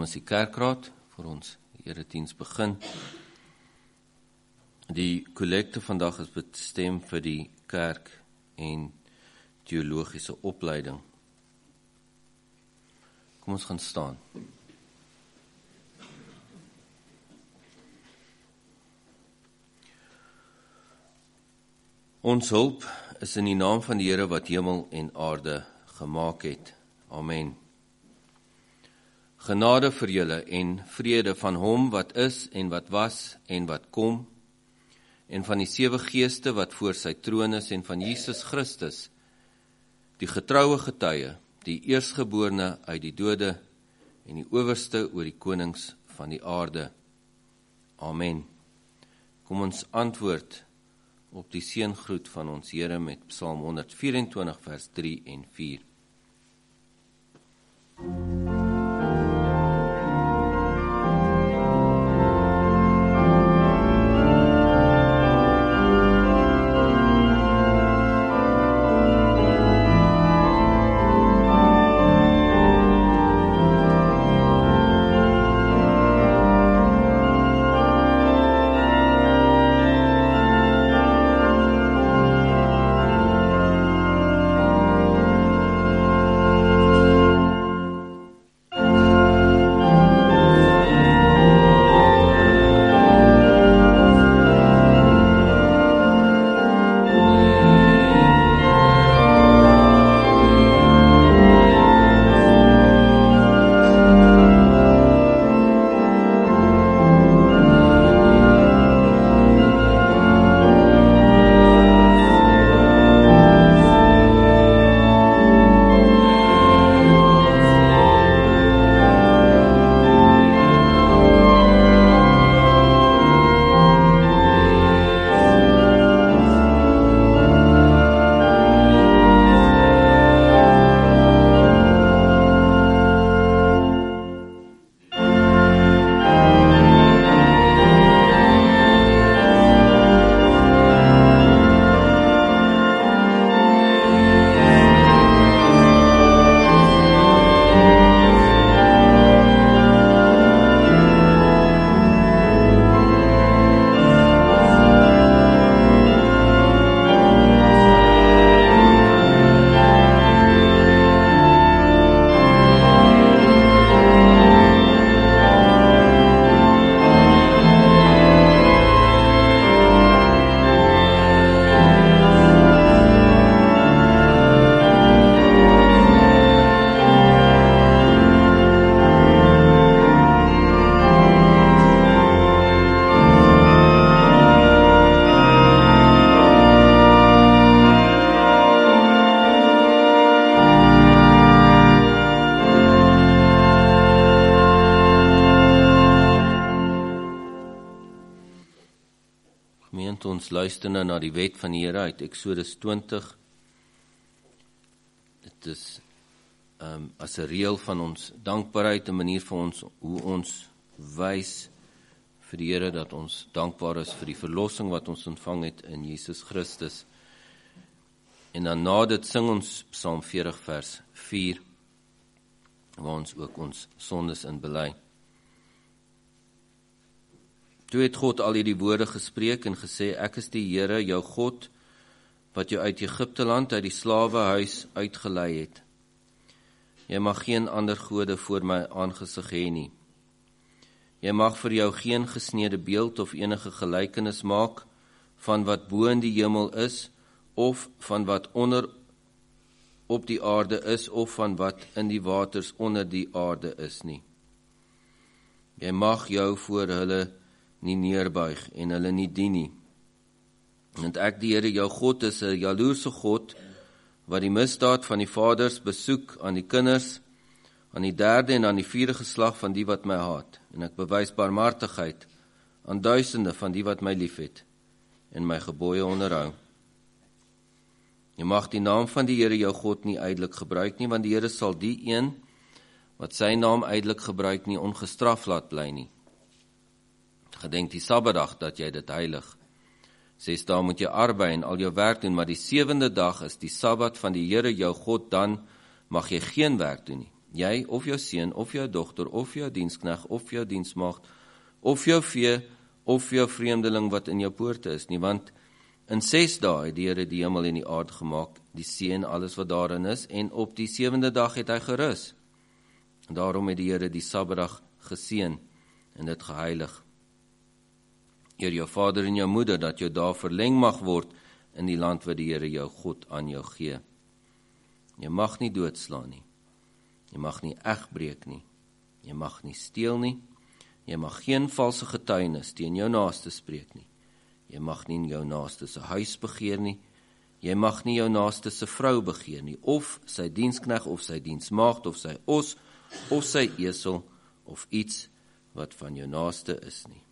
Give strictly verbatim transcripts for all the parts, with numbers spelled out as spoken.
namens die kerkraad vir ons erediens begin. Die kollekte vandag is bestem vir die kerk en teologiese opleiding. Kom ons gaan staan. Ons hulp is in die naam van die Here wat hemel en aarde gemaak het. Amen. Genade vir julle en vrede van hom wat is en wat was en wat kom, en van die sewe geeste wat voor sy troon is, en van Jesus Christus, die getroue getuie, die eerstgeborene uit die dode, en die owerste oor die konings van die aarde. Amen. Kom ons antwoord op die seëngroet van ons Here met Psalm honderd vyf-en-twintig vers drie en vier. Ons luister nou na die wet van die Here uit Eksodus twintig. Dit is um, as 'n reël van ons dankbaarheid, 'n manier vir ons, hoe ons wys vir die Here dat ons dankbaar is vir die verlossing wat ons ontvang het in Jesus Christus. En dan na dit sing ons Psalm veertig vers vier, waar ons ook ons sondes in bely. Toe het God al hierdie woorde gespreek en gesê, ek is die Here, jou God, wat jou uit Egipte land, uit die slawehuis uitgelei het. Jy mag geen ander gode voor my aangesig hê nie. Jy mag vir jou geen gesneede beeld of enige gelykenis maak van wat bo in die hemel is, of van wat onder op die aarde is, of van wat in die waters onder die aarde is nie. Jy mag jou voor hulle nie neerbuig en hulle nie dien nie. Want ek die Here jou God is 'n jaloerse God, wat die misdaad van die vaders besoek aan die kinders, aan die derde en aan die vierde geslag van die wat my haat. En ek bewys barmhartigheid aan duisende van die wat my liefhet en my gebooie onderhou. Jy mag die naam van die Here jou God nie ydelik gebruik nie, want die Here sal die een wat sy naam ydelik gebruik nie ongestraf laat bly nie. Gedenk die Sabbatdag dat jy dit heilig. Ses dae moet jy arbei en al jou werk doen, maar die sewende dag is die Sabbat van die Here jou God, dan mag jy geen werk doen nie. jy of jou seun, of jou dogter, of jou dienskneg, of jou diensmaagd, of jou vee, of jou vreemdeling wat in jou poorte is nie, want in ses dae het die Here die hemel en die aarde gemaak, die see en alles wat daarin is, en op die sewende dag het hy gerus. Daarom het die Here die Sabbatdag geseën en dit geheilig. Eer jou vader en jou moeder, dat jou dae verleng mag word in die land wat die Here jou God aan jou gee. Jy mag nie doodslaan nie, jy mag nie egbreek nie, jy mag nie steel nie, jy mag geen valse getuienis teen jou naaste spreek nie, jy mag nie jou naaste se huis begeer nie, jy mag nie jou naaste se vrou begeer nie, of sy dienskneg, of sy diensmaagd, of sy os, of sy esel, of iets wat van jou naaste is nie.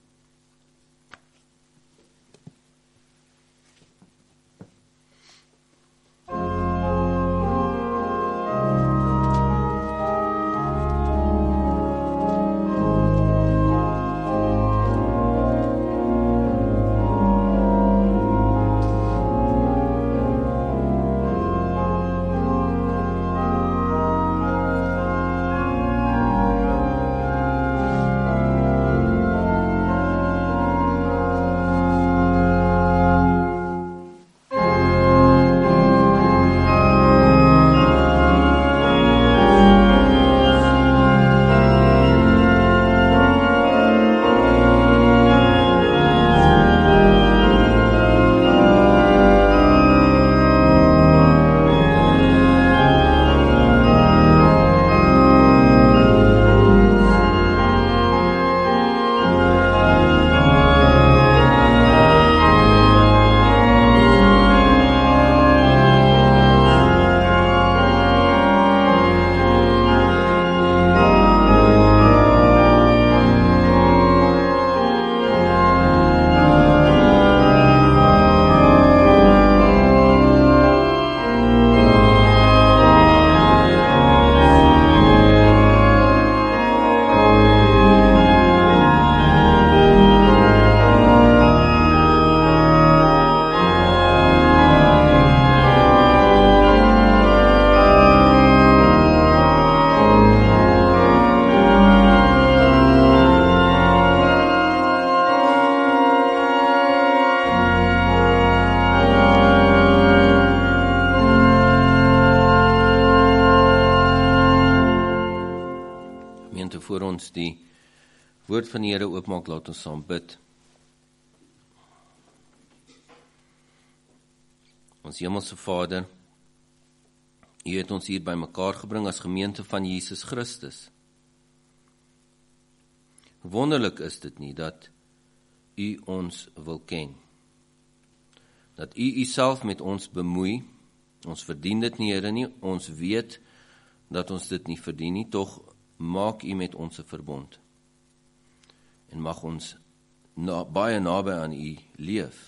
Voor ons die woord van die Here oopmaak, laat ons saam bid. Ons hemelse Vader, U het ons hier by mekaar gebring as gemeente van Jesus Christus. Wonderlik is dit nie, dat U ons wil ken. Dat U Uself met ons bemoei, ons verdien dit nie, Here nie, ons weet dat ons dit nie verdien nie, tog maak U met ons 'n verbond. En mag ons na, baie naby aan U leef.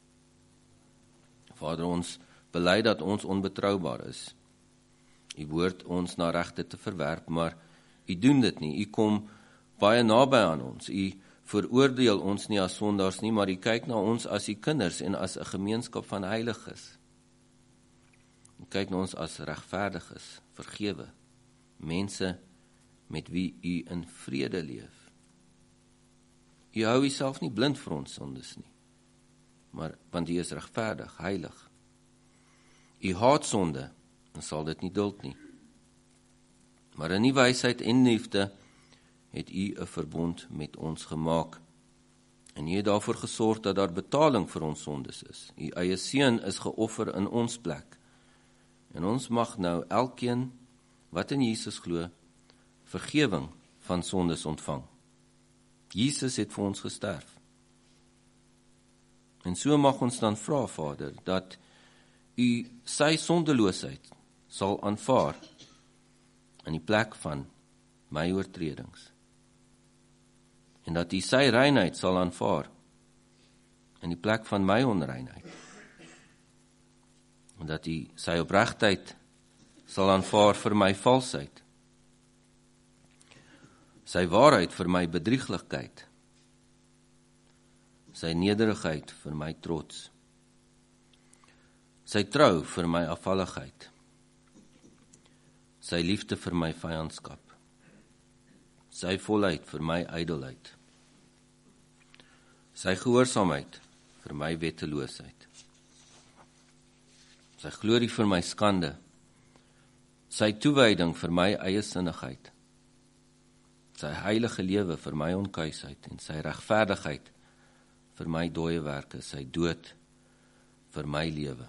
Vader, ons bely dat ons onbetroubaar is. U woord ons na regte te verwerp, maar U doen dit nie. U kom baie naby aan ons. U veroordeel ons nie as sondaars nie, maar U kyk na ons as U kinders en as 'n gemeenskap van heiliges. U kyk na ons as regverdiges, vergewe, mense met wie U in vrede leef. U hou Uself nie blind vir ons sondes nie, maar want U is regverdig, heilig. U haat sonde, en sal dit nie duld nie. Maar in die wysheid en liefde het U 'n verbond met ons gemaak. En U het daarvoor gesorg dat daar betaling vir ons sondes is. U eie seun is geoffer in ons plek. En ons mag nou elkeen wat in Jesus glo, vergewing van sondes ontvang. Jesus het vir ons gesterf. En so mag ons dan vra, Vader, dat U sy sondeloosheid sal aanvaar in die plek van my oortredings. En dat U sy reinheid sal aanvaar in die plek van my onreinheid. En dat U sy opregtheid sal aanvaar vir my valsheid. Sy waarheid vir my bedrieglikheid. Sy nederigheid vir my trots. Sy trou vir my afvalligheid. sy liefde vir my vyandskap, sy volheid vir my ydelheid, sy gehoorsaamheid vir my wetteloosheid, sy glorie vir my skande, sy toewyding vir my eie sinnigheid, sy heilige lewe vir my onkuisheid en sy regverdigheid vir my dooie werke, sy dood vir my lewe.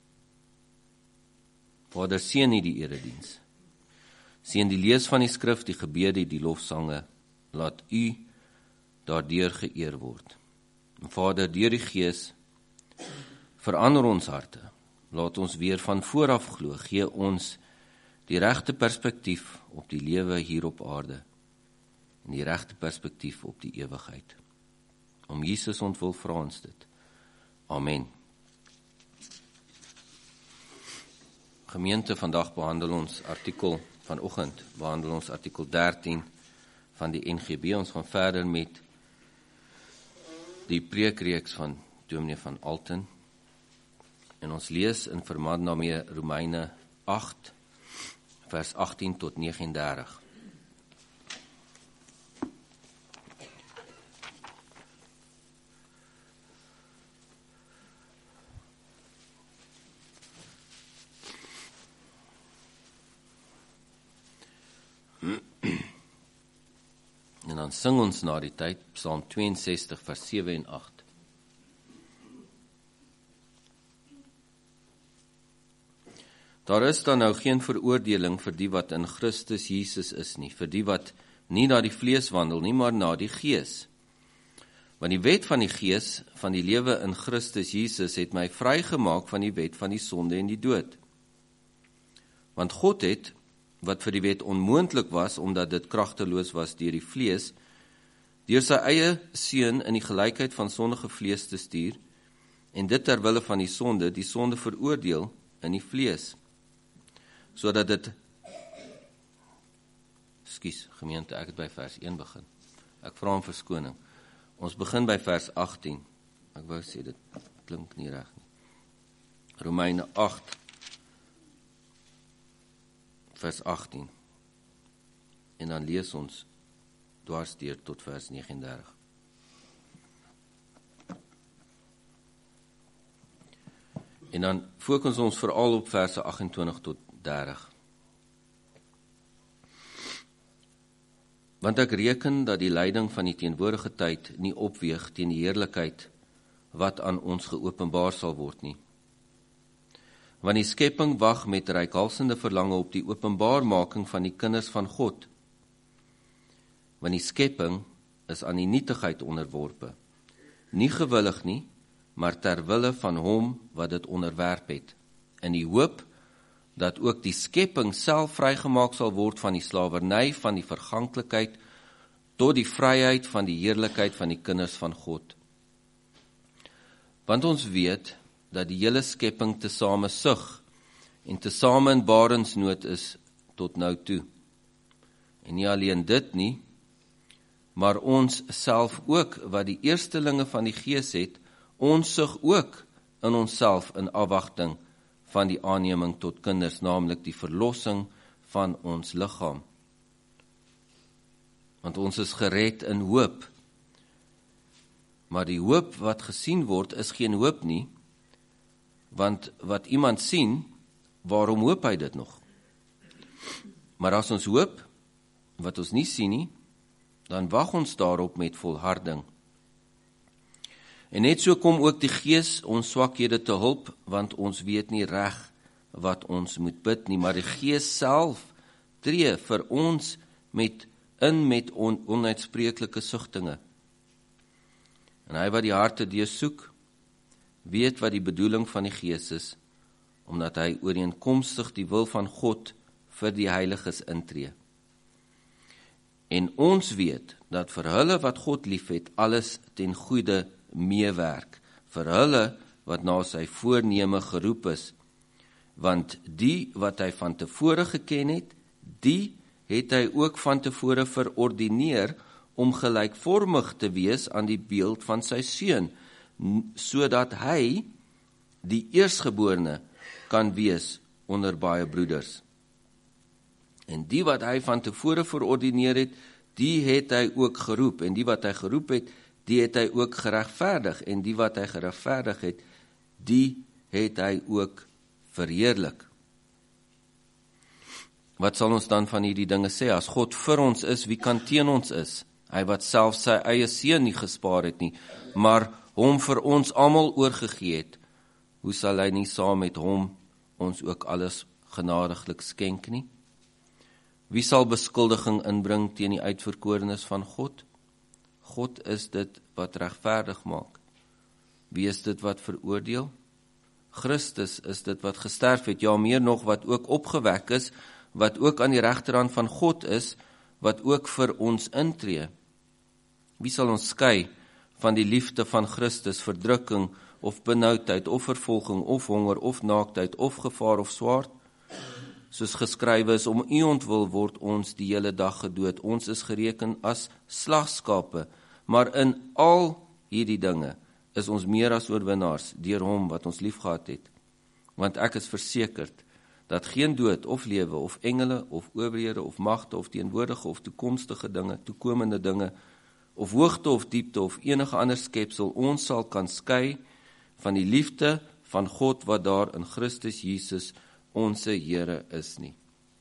Vader, seën U die erediens. Seën die lees van die skrif, die gebede, die lofsange, laat U daardeur geëer word. En Vader, deur die Gees, verander ons harte, laat ons weer van vooraf glo, gee ons die regte perspektief op die lewe hier op aarde, en die regte perspektief op die ewigheid. Om Jesus ontwil vra ons dit. Amen. Gemeente, vandag behandel ons artikel, vanoggend behandel ons artikel dertien van die N G B. Ons gaan verder met die preekreeks van Dominee van Alten. En ons lees in verband daarmee Romeine agt, vers agttien tot vyf nege dertig. En dan sing ons na die tyd Psalm tweeënsestig vers sewe en agt. Daar is dan nou geen veroordeling vir die wat in Christus Jesus is nie, vir die wat nie na die vlees wandel nie, maar na die Gees. Want die wet van die Gees van die lewe in Christus Jesus het my vrygemaak van die wet van die sonde en die dood. Want God het, wat vir die wet onmoontlik was, omdat dit kragteloos was deur die vlees, deur sy eie seun in die gelykheid van sondige vlees te stuur, en dit ter wille van die sonde, die sonde veroordeel in die vlees, sodat dit, skus, gemeente, ek het by vers een begin, ek vra om verskoning, ons begin by vers agttien, ek wou sê, dit klink nie reg nie, Romeine agt, vers agttien, en dan lees ons dwarsdeur tot vers vyf nege dertig. En dan fokus ons veral op verse agt en twintig tot dertig. Want ek reken dat die lyding van die teenwoordige tyd nie opweeg teen die heerlikheid wat aan ons geopenbaar sal word nie. Want die skepping wag met reikhalsende verlange op die openbaarmaking van die kinders van God. Want die skepping is aan die nietigheid onderworpe, nie gewillig nie, maar ter wille van hom wat dit onderwerp het, in die hoop dat ook die skepping self vrygemaak sal word van die slawerny, van die verganklikheid, tot die vryheid van die heerlikheid van die kinders van God. Want ons weet dat die hele skepping tesame sug en tesame in barensnood is tot nou toe. En nie alleen dit nie, maar ons self ook, wat die eerstelinge van die Gees het, ons sug ook in onsself in afwagting van die aanneming tot kinders, naamlik die verlossing van ons liggaam. Want ons is gered in hoop. Maar die hoop wat gesien word, is geen hoop nie, want wat iemand sien, waarom hoop hy dit nog? Maar as ons hoop, wat ons nie sien nie, dan wag ons daarop met volharding. En net so kom ook die Gees ons swakhede te hulp, want ons weet nie reg wat ons moet bid nie, maar die Gees self tree vir ons met in met on, onuitspreeklike sugtinge. En hy wat die harte deursoek, weet wat die bedoeling van die Gees is, omdat hy ooreenkomstig die wil van God vir die heiliges intree. En ons weet dat vir hulle wat God liefhet, alles ten goeie meewerk, vir hulle wat na sy voorneme geroep is, want die wat hy van tevore geken het, die het hy ook van tevore verordineer om gelykvormig te wees aan die beeld van sy seun, sodat hy die eerstgeborene kan wees onder baie broeders. En die wat hy van tevore verordineer het, die het hy ook geroep. En die wat hy geroep het, die het hy ook geregverdig. En die wat hy geregverdig het, die het hy ook verheerlik. Wat sal ons dan van hierdie dinge sê? As God vir ons is, wie kan teen ons is? Hy wat self sy eie seun nie gespaar het nie, maar hom vir ons almal oorgegee het, hoe sal hy nie saam met hom ons ook alles genadiglik skenk nie? Wie sal beskuldiging inbring teen die uitverkorenes van God? God is dit wat regverdig maak. Wie is dit wat veroordeel? Christus is dit wat gesterf het, ja meer nog wat ook opgewek is, wat ook aan die regterhand van God is, wat ook vir ons intree. Wie sal ons skei van die liefde van Christus, verdrukking of benoudheid, of vervolging, of honger, of naaktheid, of gevaar of swaard? Soos geskrywe is, om u ontwil word ons die hele dag gedood. Ons is gereken as slagskape, maar in al hierdie dinge is ons meer as oorwinnaars deur hom wat ons liefgehad het. Want ek is versekerd dat geen dood of lewe of engele of owerhede of magte of teenwoordige of toekomstige dinge, toekomende dinge of hoogte of diepte of enige ander skepsel ons sal kan skei van die liefde van God wat daar in Christus Jesus onse Here is nie.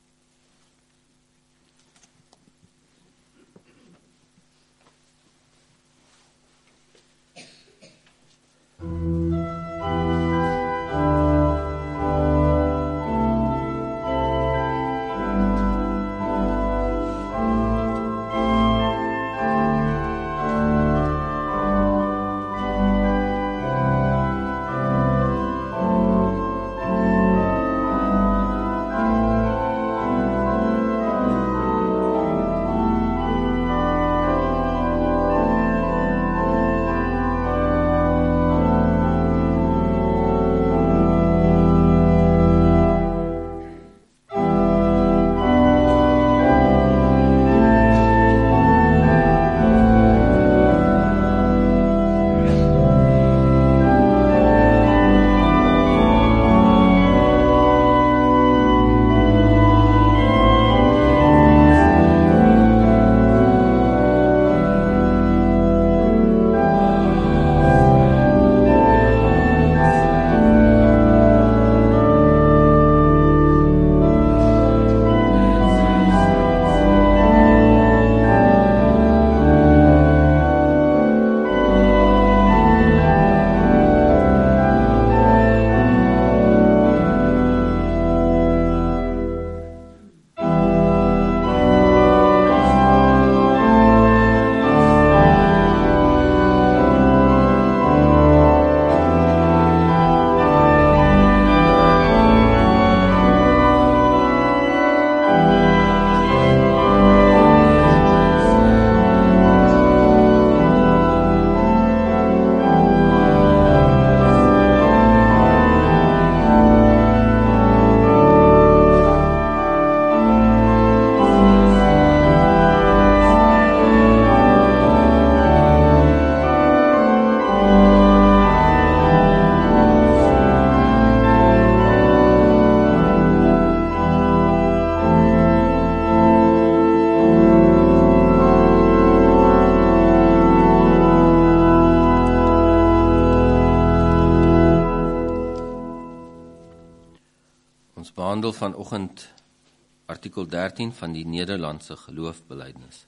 behandel vanoggend artikel dertien van die Nederlandse geloofbelijdenis.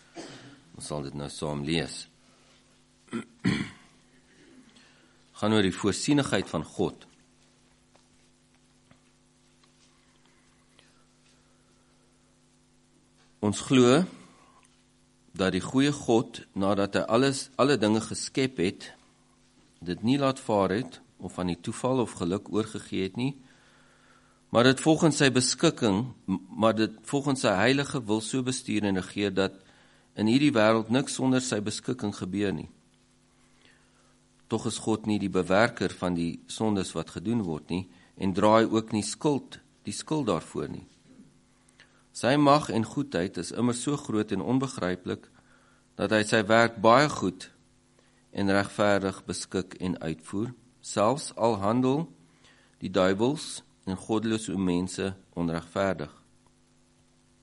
Ons sal dit nou saam lees. Gaan oor die voorsienigheid van God. Ons glo dat die goeie God, nadat hy alles, alle dinge geskep het, dit nie laat vaar het, of aan die toeval of geluk oorgegee het nie, maar dit volgens sy beskikking, maar dit volgens sy heilige wil so bestuur en regeer, dat in hierdie wêreld niks sonder sy beskikking gebeur nie. Tog is God nie die bewerker van die sondes wat gedoen word nie, en draai ook nie skuld, die skuld daarvoor nie. Sy mag en goedheid is immer so groot en onbegryplik, dat hy sy werk baie goed en regverdig beskik en uitvoer, selfs al handel die duiwels en goddelose mense onregverdig.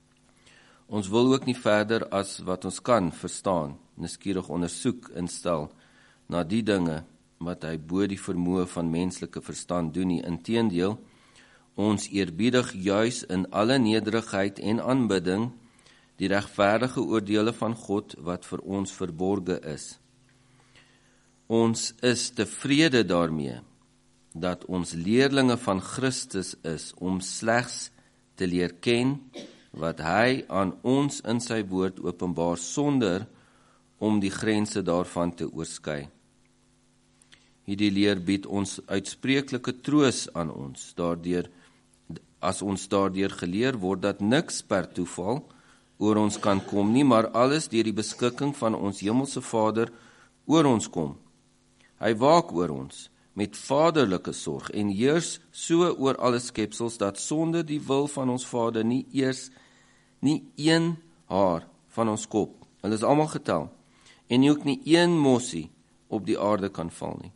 Ons wil ook nie verder as wat ons kan verstaan, nuuskierig ondersoek instel na die dinge wat hy bo die vermoë van menslike verstand doen nie. Inteendeel, ons eerbiedig juis in alle nederigheid en aanbidding die regverdige oordeele van God wat vir ons verborge is. Ons is tevrede daarmee dat ons leerlinge van Christus is om slegs te leer ken wat hy aan ons in sy woord openbaar sonder om die grense daarvan te oorskry. Hierdie leer bied ons uitspreeklike troos aan ons, daardeur, as ons daardeur geleer word dat niks per toeval oor ons kan kom nie, maar alles deur die beskikking van ons hemelse Vader oor ons kom. Hy waak oor ons met vaderlike sorg en heers so oor alle skepsels dat sonder die wil van ons Vader nie eers nie een haar van ons kop, hulle is almal getel, en nie ook nie een mossie op die aarde kan val nie.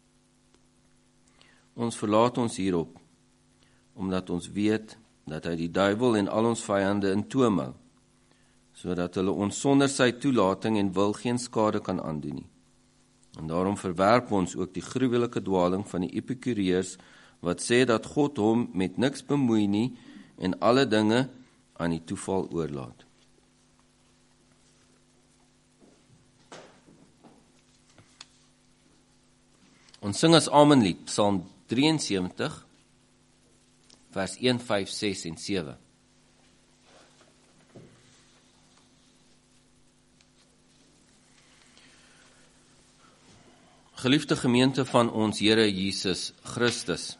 Ons verlaat ons hierop, omdat ons weet dat hy die duiwel en al ons vyande in toom hou, sodat hulle ons sonder sy toelating en wil geen skade kan aandoen nie. En daarom verwerp ons ook die gruwelike dwaling van die Epikureërs, wat sê dat God hom met niks bemoei nie en alle dinge aan die toeval oorlaat. Ons sing as Amenlied, Psalm drieënsewentig, vers een, vyf, ses en sewe. Geliefde gemeente van ons Here Jesus Christus,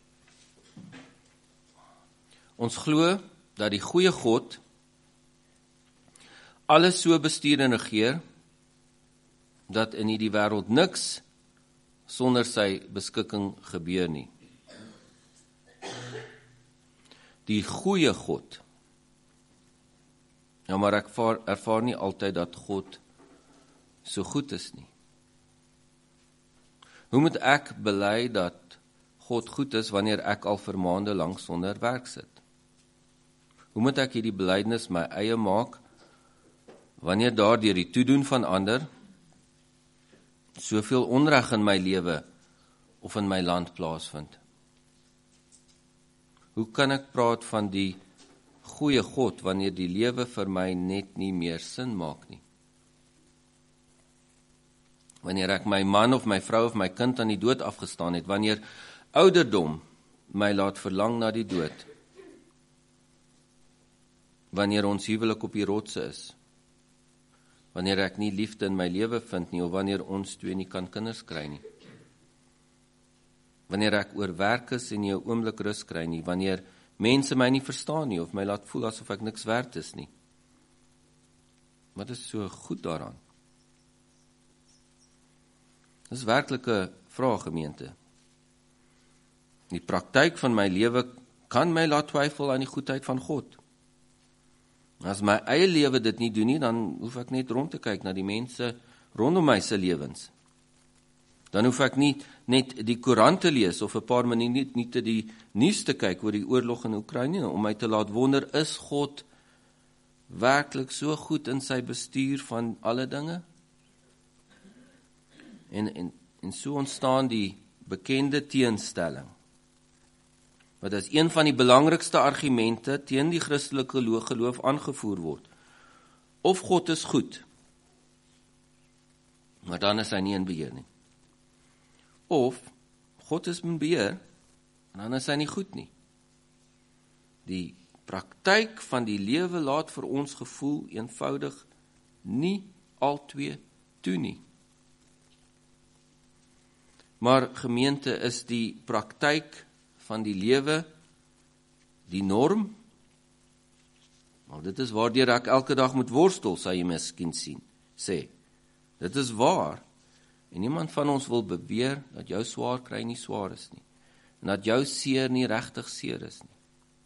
ons glo dat die goeie God alles so bestuur en regeer, dat in hierdie wêreld niks sonder sy beskikking gebeur nie. Die goeie God. Ja, maar ek ervaar, ervaar nie altyd dat God so goed is nie. Hoe moet ek bely dat God goed is wanneer ek al vir maande lank sonder werk sit? Hoe moet ek hierdie belydenis my eie maak wanneer daar deur die toedoen van ander soveel onreg in my lewe of in my land plaasvind? Hoe kan ek praat van die goeie God wanneer die lewe vir my net nie meer sin maak nie? Wanneer ek my man of my vrou of my kind aan die dood afgestaan het, wanneer ouderdom my laat verlang na die dood, wanneer ons huwelik op die rotse is, wanneer ek nie liefde in my lewe vind nie, of wanneer ons twee nie kan kinders kry nie, wanneer ek oorwerk is en nie 'n oomblik rus kry nie, wanneer mense my nie verstaan nie, of my laat voel asof ek niks werd is nie. Wat is so goed daaraan? Dis werklik 'n vraag, gemeente. Die praktyk van my lewe kan my laat twyfel aan die goedheid van God. As my eie lewe dit nie doen nie, dan hoef ek net rond te kyk na die mense rondom my se lewens. Dan hoef ek nie net die koerant te lees of 'n paar minute nie te die nuus te kyk oor die oorlog in Oekraïne om my te laat wonder, is God werklik so goed in sy bestuur van alle dinge? En, en, en so ontstaan die bekende teenstelling, wat as een van die belangrikste argumente teen die Christelike geloof aangevoer word. Of God is goed, maar dan is hy nie in beheer nie. Of God is in beheer, en dan is hy nie goed nie. Die praktyk van die lewe laat vir ons gevoel eenvoudig nie altwee toe nie. Maar gemeente, is die praktyk van die lewe die norm? Nou, dit is waardeur ek elke dag moet worstel, sal jy miskien sien, sê. Dit is waar. En niemand van ons wil beweer dat jou swaar kry nie swaar is nie. En dat jou seer nie regtig seer is nie.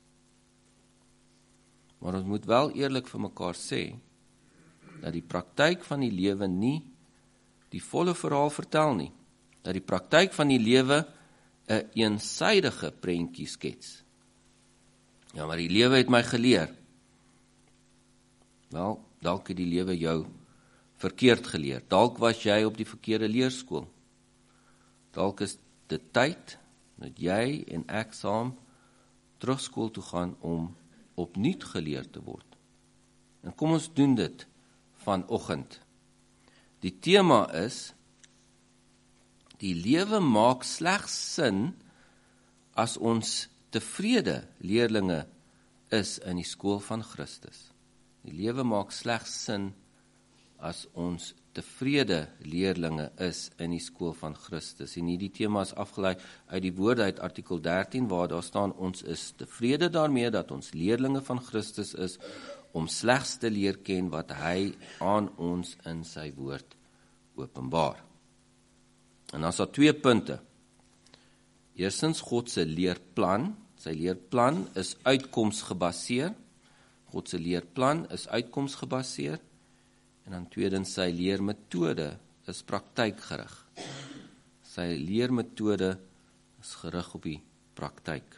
Maar ons moet wel eerlik vir mekaar sê, dat die praktyk van die lewe nie die volle verhaal vertel nie. Dat die praktyk van die lewe 'n een eensydige prentjie skets. Ja, maar die lewe het my geleer Wel, dalk het die lewe jou verkeerd geleer. Dalk was jy op die verkeerde leerskool. Dalk is dit tyd dat jy en ek saam terug skool toe gaan om opnuut geleer te word. En kom ons doen dit vanoggend. Die tema is, die lewe maak slegs sin as ons tevrede leerlinge is in die skool van Christus. Die lewe maak slegs sin as ons tevrede leerlinge is in die skool van Christus. En hierdie tema is afgelei uit die woorde uit artikel dertien, waar daar staan, ons is tevrede daarmee dat ons leerlinge van Christus is, om slegs te leer ken wat hy aan ons in sy woord openbaar. En dan is daar twee punte. Eerstens, God se leerplan. Sy leerplan is uitkomsgebaseer. God se leerplan is uitkomsgebaseer. En dan tweedens, sy leermetode is praktykgerig. Sy leermetode is gerig op die praktyk.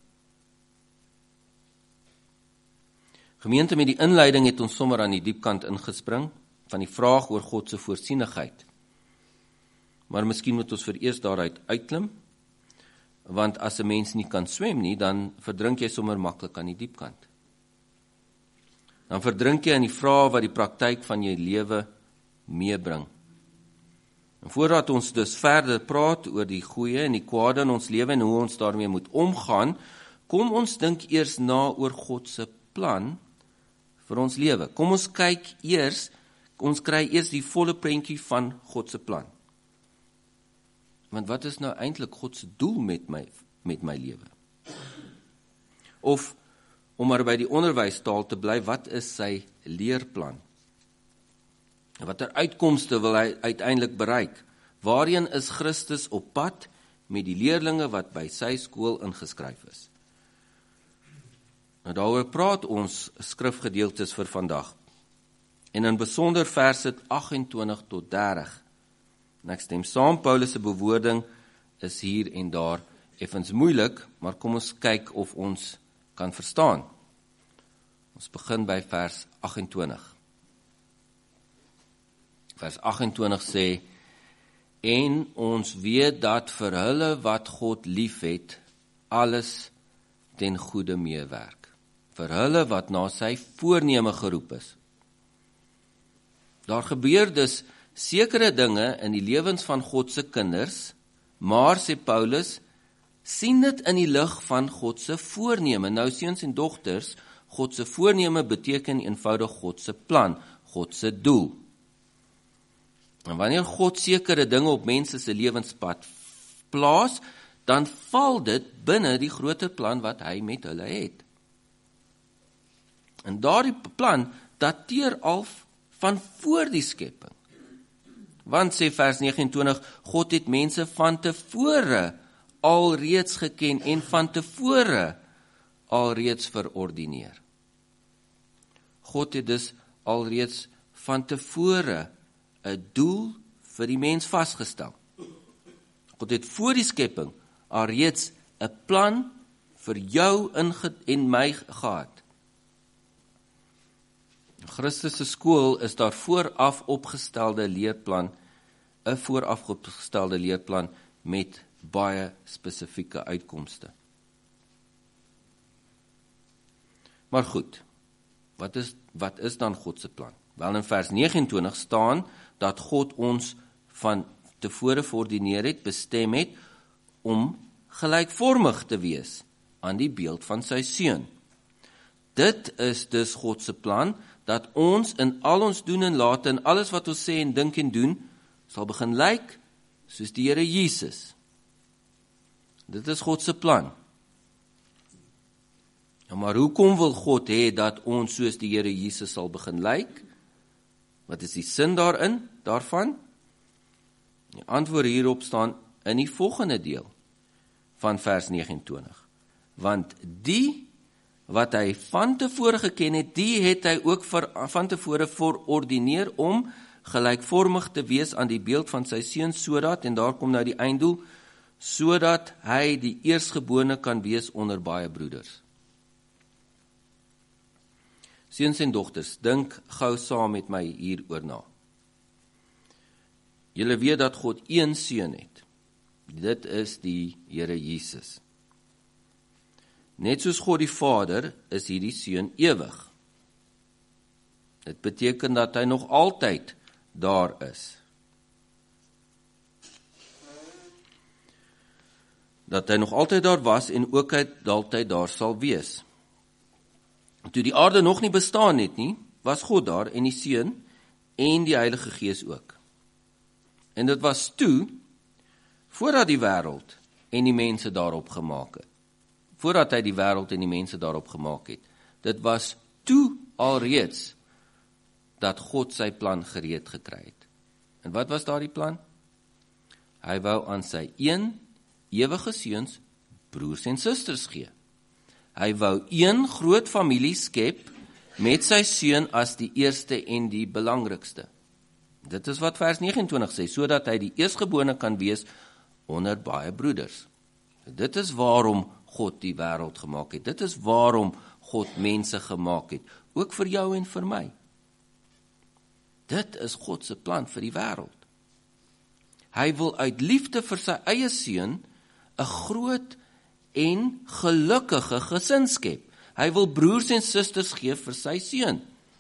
Gemeente, met die inleiding het ons sommer aan die diepkant ingespring van die vraag oor God se voorsienigheid. Maar miskien moet ons vir eers daaruit uitklim, want as 'n mens nie kan swem nie, dan verdrink jy sommer maklik aan die diepkant. Dan verdrink jy in die vrae wat die praktyk van jou lewe meebring. En voordat ons dus verder praat oor die goeie en die kwade in ons lewe en hoe ons daarmee moet omgaan, kom ons dink eers na oor God se plan vir ons lewe. Kom ons kyk eers, ons kry eers die volle prentjie van God se plan. Want wat is nou eintlik God se doel met my, met my lewe? Of, om maar by die onderwystaal te bly, wat is sy leerplan? Watter uitkomste wil hy uiteindelik bereik? Waarheen is Christus op pad met die leerlinge wat by sy skool ingeskryf is? Nou daaroor praat ons skrifgedeeltes vir vandag. En in besonder verse agt-en-twintig tot dertig. En ek stem saam, Paulus se bewoording is hier en daar effens moeilik, maar kom ons kyk of ons kan verstaan. Ons begin by vers agt-en-twintig. Vers agt-en-twintig sê, en ons weet dat vir hulle wat God liefhet, alles ten goeie meewerk. Vir hulle wat na sy voorneme geroep is. Daar gebeur dus sekere dinge in die lewens van God se kinders, maar, sê Paulus, sien dit in die lig van God se voorneme. Nou, seuns en dogters, God se voorneme beteken eenvoudig God se plan, God se doel. En wanneer God sekere dinge op mense se lewenspad plaas, dan val dit binne die groter plan wat hy met hulle het. En daardie plan dateer al van voor die skepping. Want, sê vers agt-en-twintig, God het mense van tevore alreeds geken en van tevore alreeds verordineer. God het dus alreeds van tevore 'n doel vir die mens vasgestel. God het voor die skepping alreeds 'n plan vir jou en my gehad. Christus se skool is daar vooraf opgestelde leerplan, 'n vooraf opgestelde leerplan met baie spesifieke uitkomste. Maar goed, wat is, wat is dan God se plan? Wel, in vers agt-en-twintig staan dat God ons van tevore verordineer het, bestem het, om gelykvormig te wees aan die beeld van sy seun. Dit is dus God se plan, dat ons in al ons doen en late, en alles wat ons sê en dink en doen, sal begin lyk soos die Here Jesus. Dit is God se plan. Ja, maar hoekom wil God hê dat ons soos die Here Jesus sal begin lyk? Wat is die sin daarin, daarvan? Die antwoord hierop staan in die volgende deel van vers agt-en-twintig. Want die wat hy van tevore geken het, die het hy ook vir, van tevore verordineer om gelykvormig te wees aan die beeld van sy seun, sodat, en daar kom nou die einddoel, sodat hy die eerstgebore kan wees onder baie broeders. Seuns en dogters, dink gou saam met my hieroor na. Julle weet dat God een seun het. Dit is die Here Jesus. Net soos God die Vader, is hierdie seun ewig. Dit beteken dat hy nog altyd daar is. Dat hy nog altyd daar was en ook hy altyd daar sal wees. Toe die aarde nog nie bestaan het nie, was God daar en die Seun en die Heilige Gees ook. En dit was toe, voordat die wêreld en die mense daarop gemaak het. Voordat hy die wêreld en die mense daarop gemaak het. Dit was toe alreeds dat God sy plan gereed gekry het. En wat was daardie plan? Hy wou aan sy een ewige seuns broers en susters gee. Hy wou een groot familie skep met sy seun as die eerste en die belangrikste. Dit is wat vers negenentwintig sê, sodat hy die eerstgebore kan wees onder baie broeders. Dit is waarom God die wêreld gemaak het. Dit is waarom God mense gemaak het, ook vir jou en vir my. Dit is God se plan vir die wêreld. Hy wil uit liefde vir sy eie seun 'n groot en gelukkige gesin skep. Hy wil broers en susters gee vir sy seun.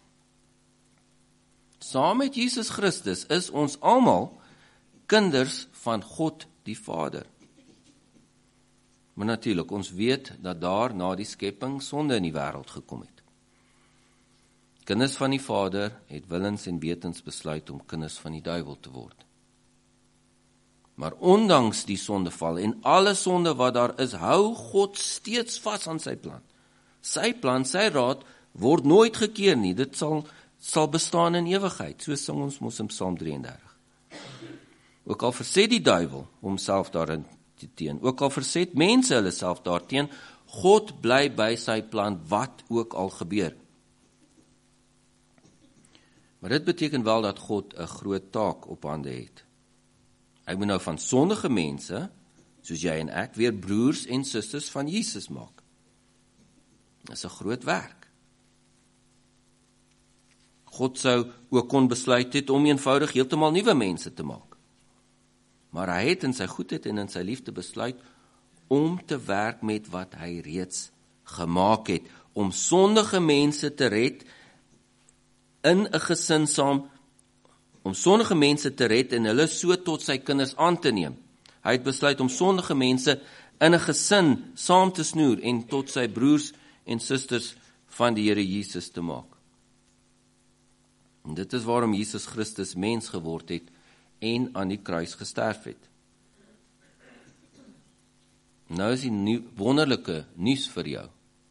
Saam met Jesus Christus is ons almal kinders van God die Vader. Maar natuurlik, ons weet dat daar na die skepping sonde in die wêreld gekom het. Kinders van die Vader het willens en wetens besluit om kinders van die duiwel te word. Maar ondanks die sondeval en alle sonde wat daar is, hou God steeds vas aan sy plan. Sy plan, sy raad, word nooit gekeer nie. Dit sal, sal bestaan in ewigheid, so sing ons mos in Psalm drie en dertig. Ook al verset die duiwel homself daarin teen, ook al verset mense hulle self daarteen, God bly by sy plan, wat ook al gebeur. Maar dit beteken wel dat God 'n groot taak op hande het. Hy moet nou van sondige mense, soos jy en ek, weer broers en susters van Jesus maak. Dit is 'n groot werk. God sou ook kon besluit het om eenvoudig heeltemal nuwe mense te maak. Maar hy het in sy goedheid en in sy liefde besluit om te werk met wat hy reeds gemaak het, om sondige mense te red in 'n gesin saam, om sondige mense te red en hulle so tot sy kinders aan te neem. Hy het besluit om sondige mense in 'n gesin saam te snoer en tot sy broers en susters van die Here Jesus te maak. En dit is waarom Jesus Christus mens geword het en aan die kruis gesterf het. Nou is die nie, wonderlike nuus vir jou.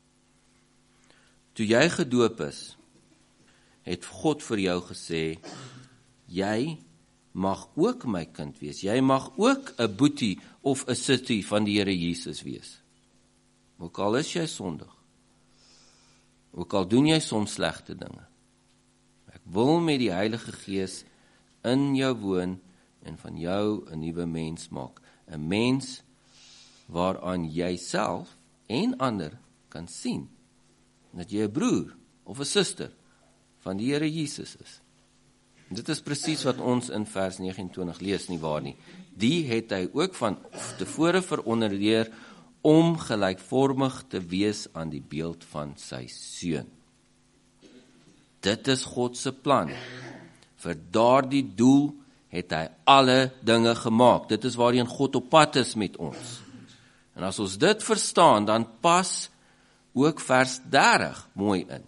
Toe jy gedoop is, het God vir jou gesê, jy mag ook my kind wees. Jy mag ook 'n boetie of 'n sussie van die Here Jesus wees. Ook al is jy sondig. Ook al doen jy soms slegte dinge. Ek wil met die Heilige Gees in jou woon en van jou 'n nuwe mens maak. 'n Mens waaraan jy self en ander kan sien dat jy 'n broer of 'n suster van die Here Jesus is. En dit is presies wat ons in vers negenentwintig lees, nie waar nie. Die het hy ook van tevore veronderleer om gelykvormig te wees aan die beeld van sy seun. Dit is God se plan. Vir daardie doel het hy alle dinge gemaak. Dit is waarheen God op pad is met ons. En as ons dit verstaan, dan pas ook vers dertig mooi in.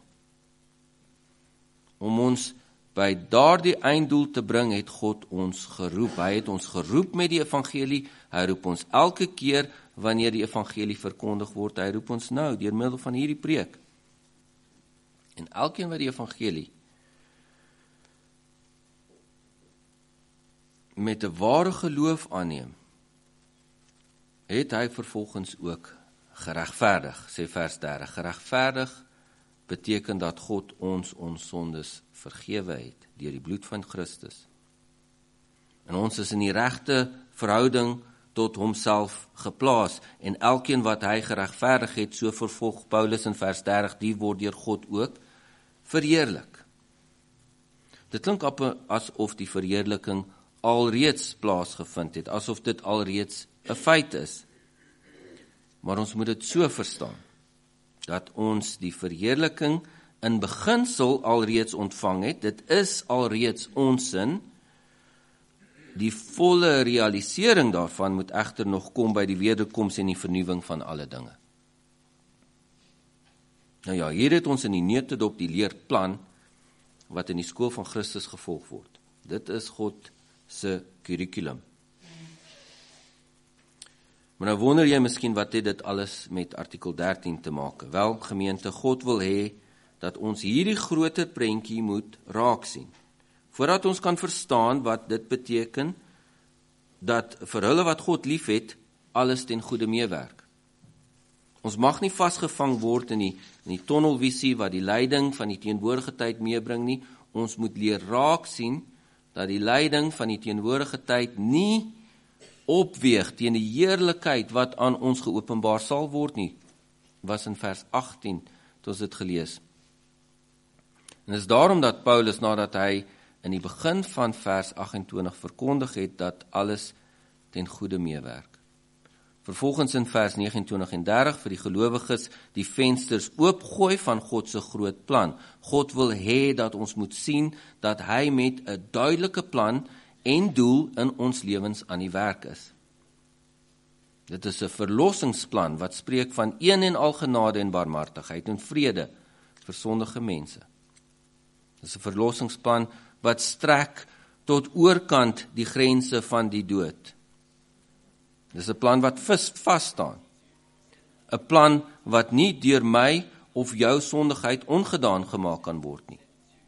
Om ons by daardie einddoel te bring, het God ons geroep. Hy het ons geroep met die evangelie. Hy roep ons elke keer wanneer die evangelie verkondig word. Hy roep ons nou deur middel van hierdie preek. En elkeen wat die evangelie met 'n ware geloof aanneem, het hy vervolgens ook geregverdig, sê vers dertig. Geregverdig beteken dat God ons ons sondes vergewe het deur die bloed van Christus. En ons is in die regte verhouding tot homself geplaas, en elkeen wat hy geregverdig het, so vervolg Paulus in vers dertig, die word deur God ook verheerlik. Dit klink asof die verheerliking alreeds plaasgevind het, asof dit alreeds 'n feit is. Maar ons moet dit so verstaan, dat ons die verheerliking in beginsel alreeds ontvang het, dit is alreeds ons sin. Die volle realisering daarvan moet egter nog kom by die wederkoms en die vernuwing van alle dinge. Nou ja, hier het ons in die neutedop die leerplan wat in die skool van Christus gevolg word. Dit is God se curriculum. Maar nou wonder jy miskien wat het dit alles met artikel dertien te maak. Wel, gemeente, God wil hê dat ons hierdie groter prentjie moet raak sien. Voordat ons kan verstaan wat dit beteken, dat vir hulle wat God lief het, alles ten goeie meewerk. Ons mag nie vasgevang word in die, in die tonnelvisie wat die lyding van die teenwoordige tyd meebring nie. Ons moet leer raak sien dat die lyding van die teenwoordige tyd nie opweeg teen die heerlikheid wat aan ons geopenbaar sal word nie. Was in vers agttien, het ons dit gelees. En is daarom dat Paulus, nadat hy in die begin van vers agt-en-twintig verkondig het, dat alles ten goeie meewerk. Vervolgens in vers negenentwintig en dertig vir die gelowiges die vensters oopgooi van God se groot plan. God wil hê dat ons moet sien dat hy met 'n duidelike plan en doel in ons lewens aan die werk is. Dit is 'n verlossingsplan wat spreek van een en al genade en barmhartigheid en vrede vir sondige mense. Dit is 'n verlossingsplan wat strek tot oorkant die grense van die dood. Dit is 'n plan wat vas staan. 'n Plan wat nie deur my of jou sondigheid ongedaan gemaak kan word nie.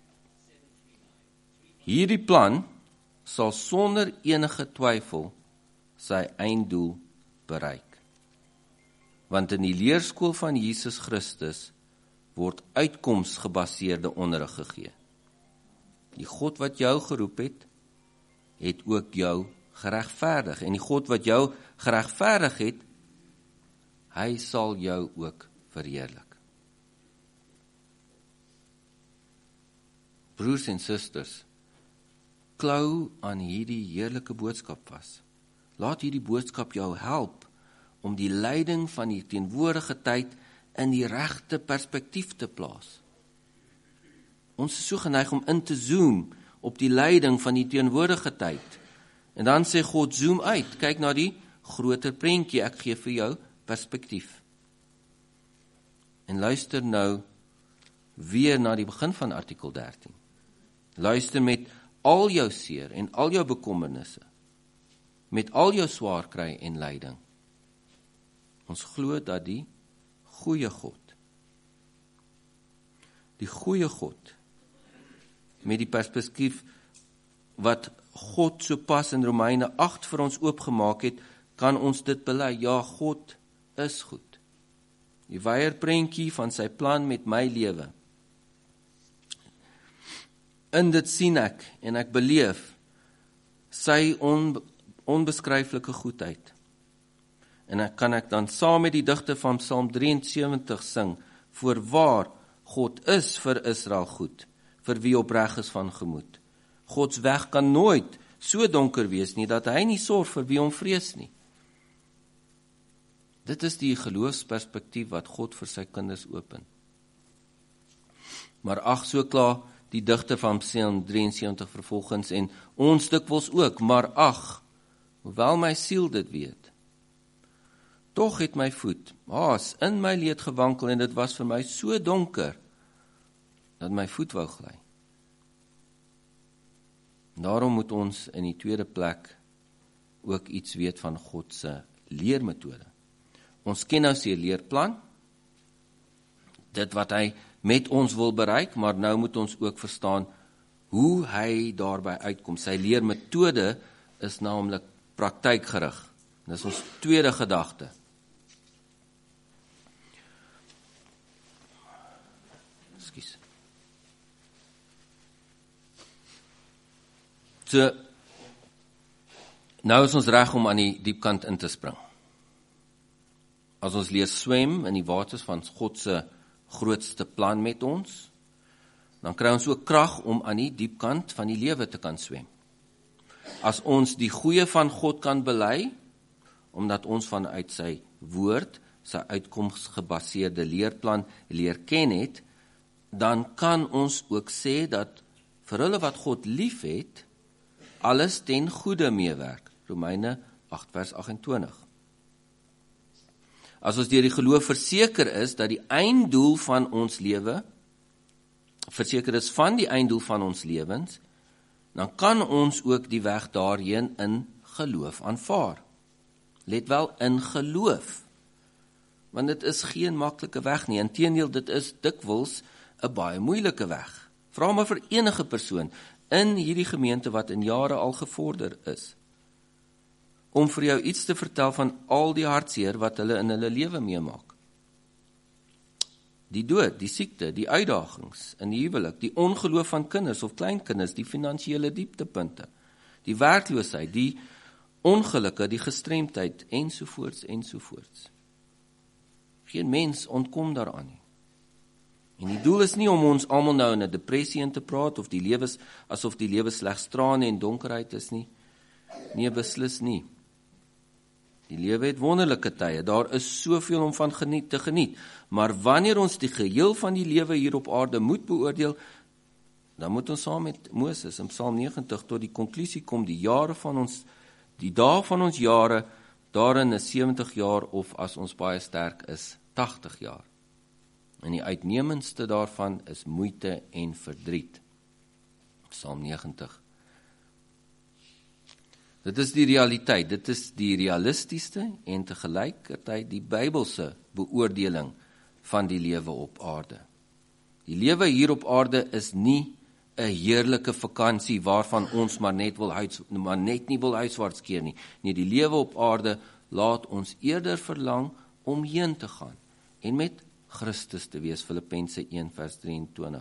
Hierdie plan sal sonder enige twyfel sy einddoel bereik. Want in die leerskool van Jesus Christus word uitkomsgebaseerde onderrig gegee. Die God wat jou geroep het, het ook jou geregverdig. En die God wat jou geregverdig het, hy sal jou ook verheerlik. Broers en susters, klou aan hierdie heerlike boodskap vas. Laat hierdie boodskap jou help om die lyding van die teenwoordige tyd in die regte perspektief te plaas. Ons is so geneig om in te zoom op die lyding van die teenwoordige tyd. En dan sê God, zoom uit, kyk na die groter prentjie, ek gee vir jou perspektief. En luister nou weer na die begin van artikel dertien. Luister met al jou seer en al jou bekommernisse, met al jou swaar kry en lyding. Ons glo dat die goeie God, die goeie God, met die perspektief wat God so pas in Romeine agt vir ons oopgemaak het, kan ons dit bely, ja, God is goed. Die weier prentjie van sy plan met my lewe. In dit sien ek en ek beleef sy on, onbeskryflike goedheid. En ek kan ek dan saam met die digter van Psalm drieënsewentig sing, voorwaar God is vir Israel goed, vir wie opreg is van gemoed. Gods weg kan nooit so donker wees nie, dat hy nie sorg vir wie hom vrees nie. Dit is die geloofsperspektief wat God vir sy kinders open. Maar ag, so klaar die digter van Psalm drieënsewentig vervolgens, en ons dikwels ook, maar ag, hoewel my siel dit weet, tog het my voet, haas, in my leed gewankel, en dit was vir my so donker, dat my voet wou gly. Daarom moet ons in die tweede plek ook iets weet van God se leermetode. Ons ken nou sy leerplan, dit wat hy met ons wil bereik, maar nou moet ons ook verstaan hoe hy daarby uitkom. Sy leermetode is naamlik praktykgerig. Dis ons tweede gedagte. Ekskuus. So, nou is ons reg om aan die diepkant in te spring. As ons leer swem in die waters van God se grootste plan met ons, dan kry ons ook krag om aan die diepkant van die lewe te kan swem. As ons die goeie van God kan bely, omdat ons vanuit sy woord, sy uitkomsgebaseerde leerplan leer ken het, dan kan ons ook sê dat vir hulle wat God lief het, alles ten goeie meewerk. Romeine agt vers agt-en-twintig. As ons deur die geloof verseker is dat die einddoel van ons lewe, verseker is van die einddoel van ons lewens, dan kan ons ook die weg daarheen in geloof aanvaar. Let wel, in geloof. Want dit is geen maklike weg nie. Inteendeel, dit is dikwels 'n baie moeilike weg. Vra maar vir enige persoon in hierdie gemeente wat in jare al gevorder is, om vir jou iets te vertel van al die hartseer wat hulle in hulle lewe meemaak. Die dood, die siekte, die uitdagings in die huwelik, die ongeloof van kinders of kleinkinders, die finansiële dieptepunte, die werkloosheid, die ongelukke, die gestremdheid, ensovoorts, ensovoorts. Geen mens ontkom daaraan nie. En die doel is nie om ons almal nou in 'n depressie in te praat, of die lewe, asof die lewe slegs trane en donkerheid is nie. Nee, beslis nie. Die lewe het wonderlike tye, daar is soveel om van geniet te geniet, maar wanneer ons die geheel van die lewe hier op aarde moet beoordeel, dan moet ons saam met Moses in Psalm negentig tot die konklusie kom, die jare van ons, die dae van ons jare, daarin is sewentig jaar, of as ons baie sterk is, tagtig jaar. En die uitnemendste daarvan is moeite en verdriet. Psalm negentig. Dit is die realiteit, dit is die realistiese en tegelijkertijd die Bybelse beoordeling van die lewe op aarde. Die lewe hier op aarde is nie 'n heerlike vakansie waarvan ons maar net, wil huis, maar net nie wil huiswaarts keer nie. Nee, die lewe op aarde laat ons eerder verlang om heen te gaan en met Christus te wees, Filippense een vers drieëntwintig.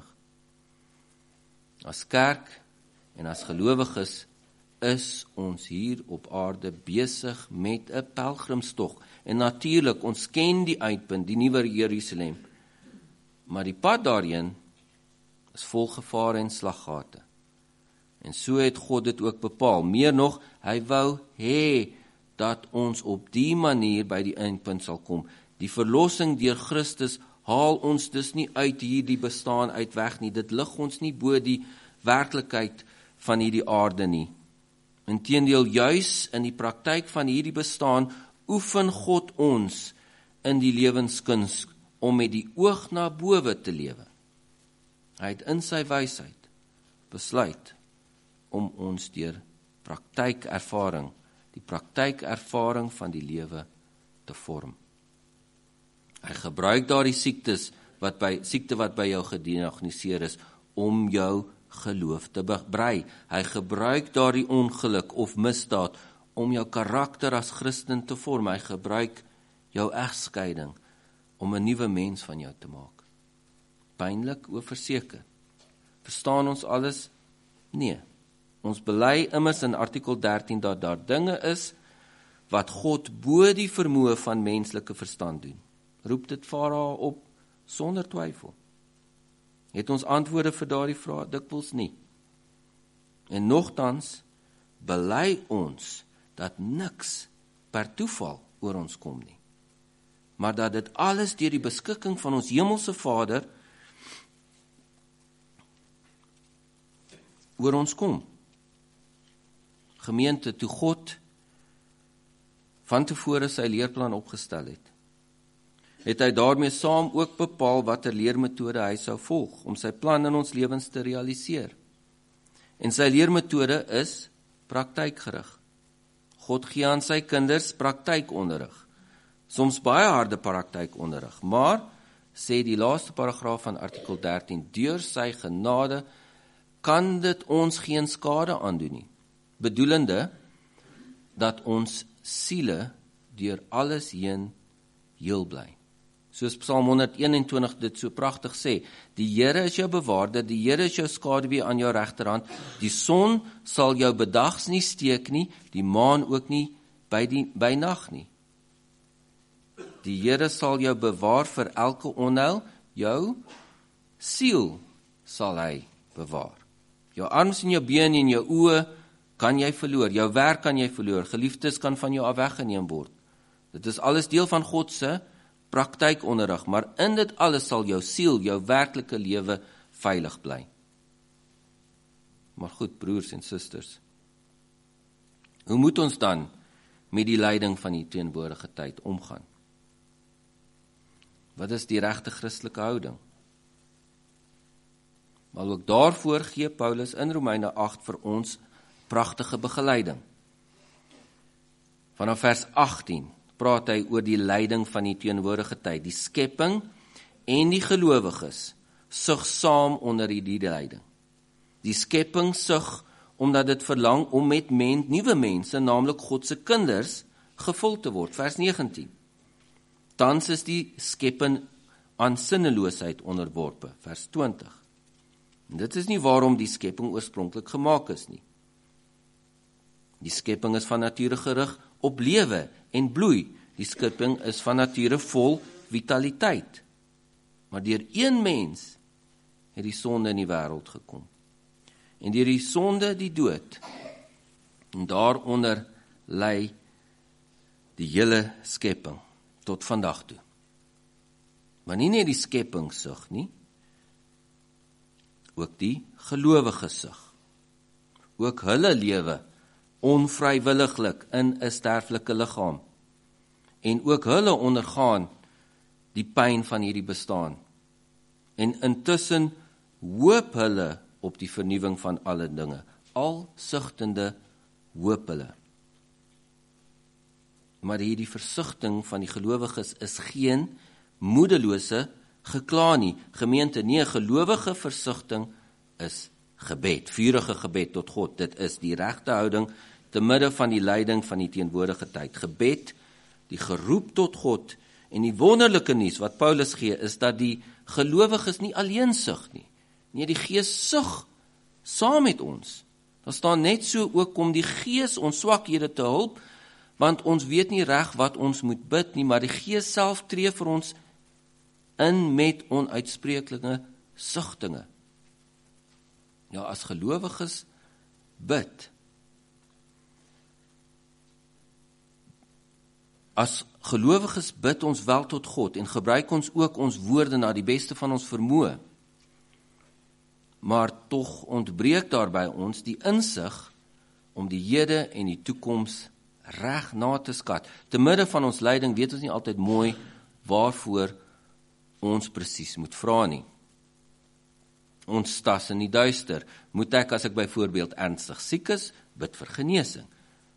As kerk en as gelowiges is ons hier op aarde besig met 'n pelgrimstog. En natuurlik, ons ken die uitpunt, die nuwe Jerusalem. Maar die pad daarheen is vol gevare en slaggate. En so het God dit ook bepaal. Meer nog, hy wou hê dat ons op die manier by die eindpunt sal kom. Die verlossing deur Christus haal ons dus nie uit hierdie bestaan uit weg nie. Dit lig ons nie bo die werklikheid van hierdie aarde nie. Inteendeel, juis in die praktyk van hierdie bestaan oefen God ons in die lewenskuns om met die oog na bowe te lewe. Hy het in sy wysheid besluit om ons deur praktykervaring, die praktykervaring van die lewe te vorm. Hy gebruik daardie siektes wat by siekte wat by jou gediagnoseer is om jou geloof te bebrei. Hy gebruik daardie ongeluk of misdaad om jou karakter as Christen te vorm. Hy gebruik jou egskeiding om 'n nuwe mens van jou te maak. Pynlik, o verseker. Verstaan ons alles? Nee. Ons bely immers in artikel dertien dat daar dinge is wat God bo die vermoë van menslike verstand doen. Roep dit Farao op sonder twyfel. Het ons antwoorde vir daardie vrae? Dikwels nie. En nogtans bely ons dat niks per toeval oor ons kom nie, maar dat dit alles deur die beskikking van ons hemelse Vader oor ons kom. Gemeente, toe God van tevore sy leerplan opgestel het, het hy daarmee saam ook bepaal watter leermetode hy sou volg, om sy plan in ons lewens te realiseer. En sy leermetode is praktykgerig. God gee aan sy kinders praktykonderrig, soms baie harde praktykonderrig, maar, sê die laaste paragraaf van artikel dertien, deur sy genade kan dit ons geen skade aandoen nie, bedoelende dat ons siele deur alles heen heel bly. Soos Psalm honderdeenentwintig dit so pragtig sê, die Here is jou bewaarder, die Here is jou skaduwee aan jou regterhand, die son sal jou bedags nie steek nie, die maan ook nie by, die, by nag nie. Die Here sal jou bewaar vir elke onheil, jou siel sal hy bewaar. Jou arms en jou bene en jou oë kan jy verloor, jou werk kan jy verloor, geliefdes kan van jou af weggeneem word. Dit is alles deel van God se praktykonderrig, maar in dit alles sal jou siel, jou werklike lewe veilig bly. Maar goed, broers en susters, hoe moet ons dan met die lyding van die teenwoordige tyd omgaan? Wat is die regte Christelike houding? Maar ook daarvoor gee Paulus in Romeine agt vir ons pragtige begeleiding. Vanaf vers agttien praat hy oor die lyding van die teenwoordige tyd. Die skepping en die gelowiges sug saam onder die lyding. Die skepping sug omdat dit verlang om met men, nuwe mense, naamlik God se kinders, gevul te word. Vers negentien. Tans is die skepping aan sinneloosheid onderworpe. Vers twintig. En dit is nie waarom die skepping oorspronklik gemaak is nie. Die skepping is van nature gerig op lewe en bloei. Die skepping is van nature vol vitaliteit. Maar deur een mens het die sonde in die wêreld gekom. En deur die sonde die dood. En daaronder lê die hele skepping tot vandag toe. Maar nie net die skepping sug nie, ook die gelowige sug. Ook hulle lewe onvrywilliglik in 'n sterflike liggaam. En ook hulle ondergaan die pyn van hierdie bestaan. En intussen hoop hulle op die vernuwing van alle dinge. Al sugtende hoop hulle. Maar hierdie versigtiging van die gelowiges is geen moedelose gekla nie. Gemeente, nee, gelowige versigtiging is gebed, vurige gebed tot God. Dit is die regte houding te midde van die lyding van die teenwoordige tyd. Gebed, die geroep tot God, en die wonderlike nuus wat Paulus gee, is dat die gelowiges nie alleen sug nie. Nee, die Gees sug saam met ons. Daar staan net so ook om die Gees ons swakhede te help, want ons weet nie reg wat ons moet bid nie, maar die Gees self tree vir ons in met onuitspreeklike sugtinge. Ja, as gelowiges bid, as gelowiges bid ons wel tot God en gebruik ons ook ons woorde na die beste van ons vermoë, maar tog ontbreek daar by ons die insig om die hede en die toekoms reg na te skat. Te midde van ons lyding weet ons nie altyd mooi waarvoor ons presies moet vra nie. Ons stas in die duister. Moet ek, as ek byvoorbeeld ernstig siek is, bid vir genesing?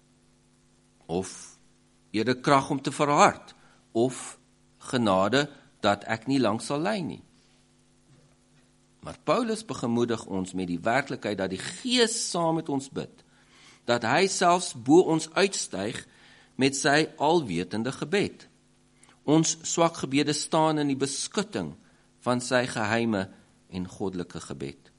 Of eerder krag om te verhard? Of genade dat ek nie lank sal ly nie? Maar Paulus begemoedig ons met die werklikheid dat die Gees saam met ons bid, dat hy selfs bo ons uitstyg met sy alwetende gebed. Ons swak gebede staan in die beskutting van sy geheime en goddelike gebed.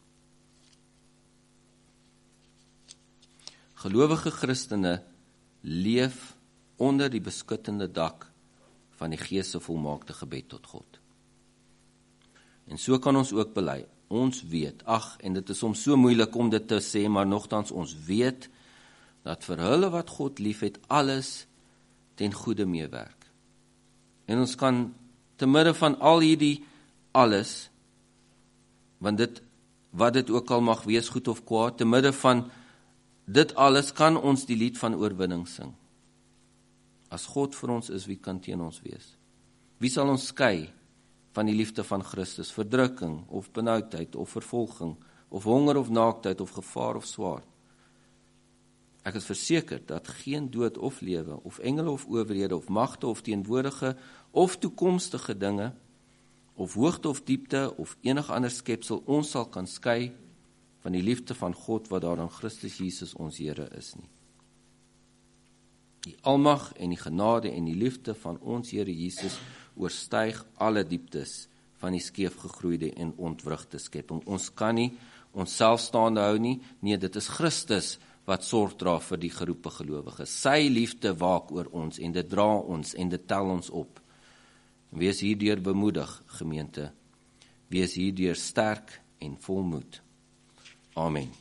Gelowige Christene leef onder die beskuttende dak van die Gees se volmaakte gebed tot God. En so kan ons ook bely. Ons weet, ag, en dit is soms so moeilik om dit te sê, maar nogtans ons weet dat vir hulle wat God liefhet, alles ten goeie meewerk. En ons kan te midde van al hierdie alles, want dit, wat dit ook al mag wees, goed of kwaad, te midde van dit alles kan ons die lied van oorwinning sing. As God vir ons is, wie kan teen ons wees? Wie sal ons skei van die liefde van Christus? Verdrukking, of benoudheid, of vervolging, of honger of naaktheid, of gevaar of swaard. Ek is verseker dat geen dood of lewe, of engele of owerhede, of magte, of teenwoordige, of toekomstige dinge, of hoogte of diepte, of enig ander skepsel ons sal kan skei van die liefde van God wat daar in Christus Jesus ons Here is nie. Die almag en die genade en die liefde van ons Here Jesus oorstyg alle dieptes van die skeefgegroeide en ontwrigte skepping. Ons kan nie ons self staande hou nie, nee, dit is Christus wat sorg dra vir die geroepe gelowiges. Sy liefde waak oor ons en dit dra ons en dit tel ons op. Wees hierdeur bemoedig, gemeente. Wees hierdeur sterk en volmoed. Amen.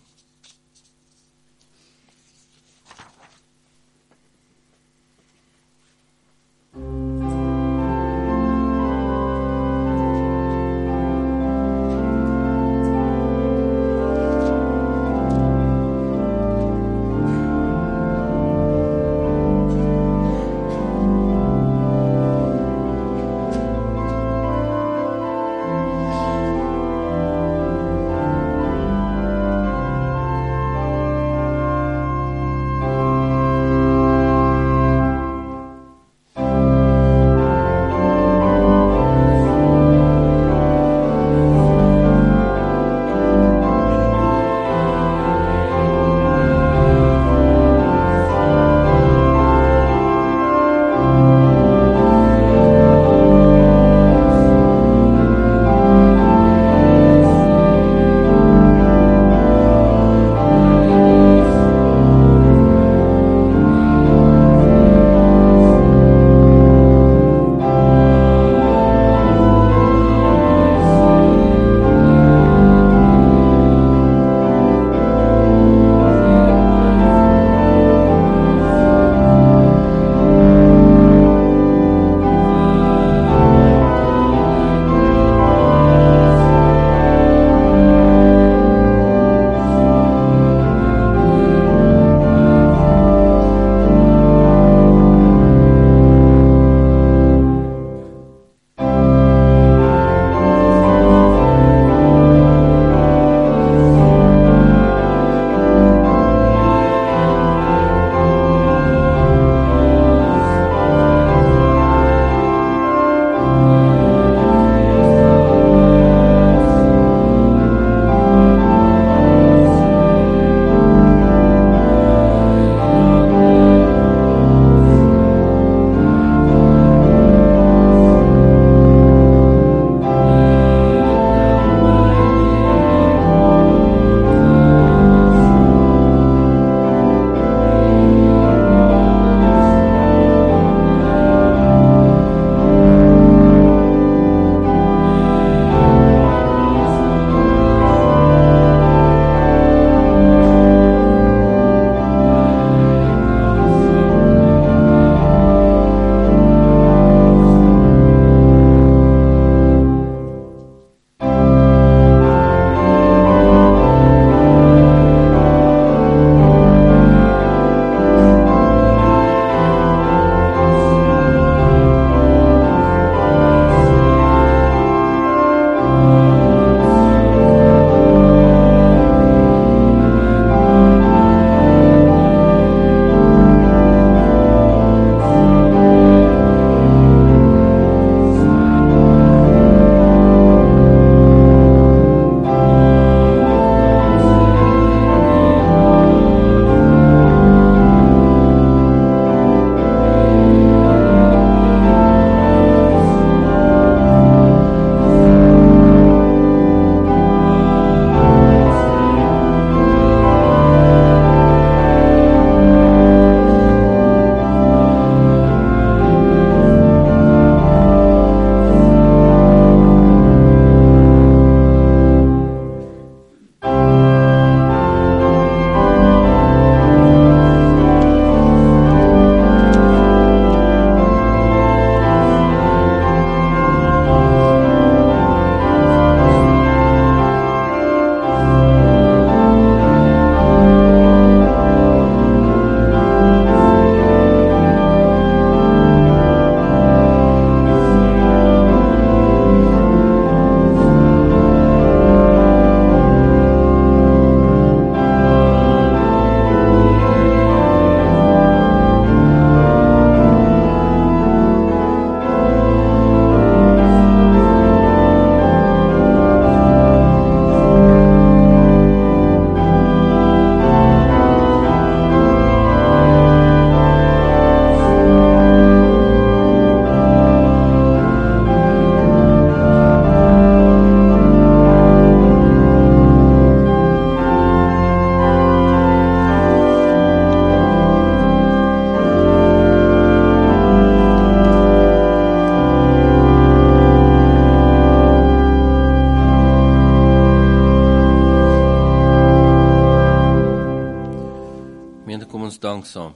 ons dank saam.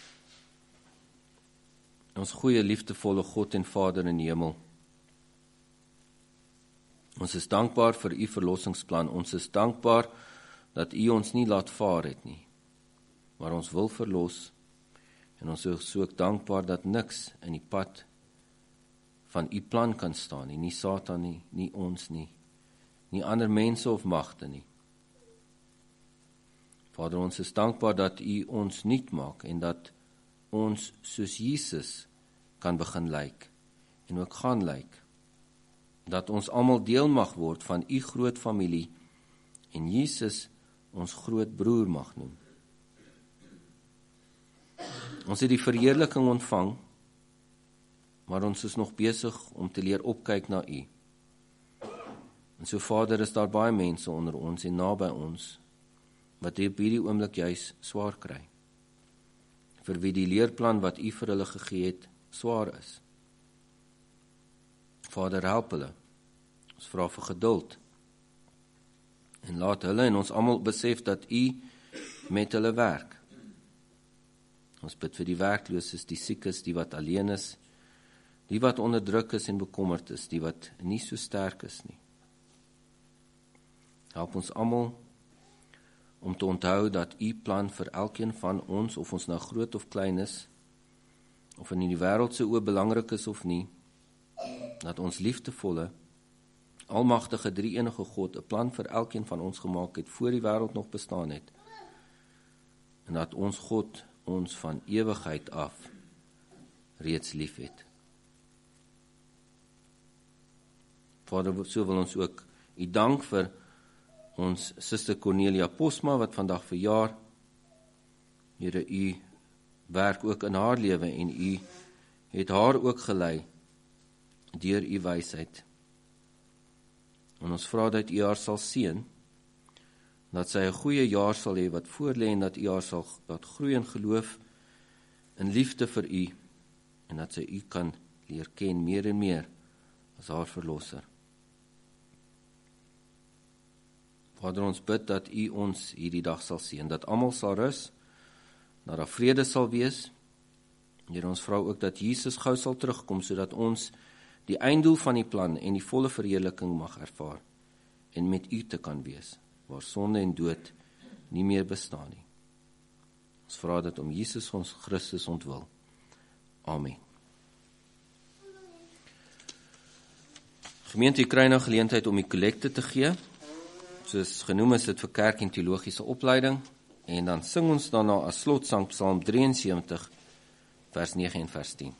Ons goeie, liefdevolle God en Vader in die hemel. Ons is dankbaar vir u verlossingsplan. Ons is dankbaar dat u ons nie laat vaar het nie, maar ons wil verlos. En ons is ook dankbaar dat niks in die pad van u plan kan staan nie. Nie Satan nie, nie ons nie, nie ander mense of magte nie. Vader, ons is dankbaar dat u ons nuut maak en dat ons soos Jesus kan begin lyk en ook gaan lyk. Dat ons almal deel mag word van u groot familie en Jesus ons groot broer mag noem. Ons het die verheerliking ontvang, maar ons is nog besig om te leer opkyk na u. En so Vader, is daar baie mense onder ons en naby ons, wat op hierdie oomblik juis swaar kry, vir wie die leerplan wat u vir hulle gegee het, swaar is. Vader, help hulle. Ons vra vir geduld, en laat hulle en ons almal besef dat u met hulle werk. Ons bid vir die werklooses, die siekes, die wat alleen is, die wat onderdruk is en bekommerd is, die wat nie so sterk is nie. Help ons almal om te onthou dat u plan vir elkeen van ons, of ons nou groot of klein is, of in die wêreld se oë belangrik is of nie, dat ons liefdevolle, almagtige drie-enige God 'n plan vir elkeen van ons gemaak het, voor die wêreld nog bestaan het, en dat ons God ons van ewigheid af reeds lief het. Vader, so wil ons ook u dank vir ons suster Cornelia Posma, wat vandag verjaar. Here, u werk ook in haar lewe en u het haar ook gelei deur u wysheid. En ons vra dat u haar sal seën, dat sy 'n goeie jaar sal hê wat voorlê en dat u haar sal laat groei in geloof, in liefde vir u, en dat sy u kan leer ken meer en meer as haar verlosser. Vader, ons bid dat u ons hierdie dag sal seën, dat almal sal rus, dat daar vrede sal wees. Here, ons vra ook dat Jesus gou sal terugkom, sodat ons die einddoel van die plan en die volle verheerliking mag ervaar, en met u te kan wees, waar sonde en dood nie meer bestaan nie. Ons vra dit om Jesus ons Christus ontwil. Amen. Gemeente, u kry nou geleentheid om die kollekte te gee. Soos genoem is dit vir kerk en teologiese opleiding, en dan sing ons daarna as slotsang Psalm drieënsewentig, vers nege en vers tien.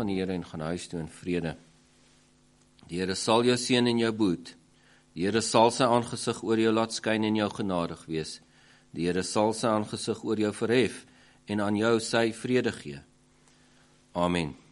van die Here en gaan huis toe in vrede. Die Here sal jou seën en jou boet. Die Here sal sy aangesig oor jou laat skyn en jou genadig wees. Die Here sal sy aangesig oor jou verhef en aan jou sy vrede gee. Amen.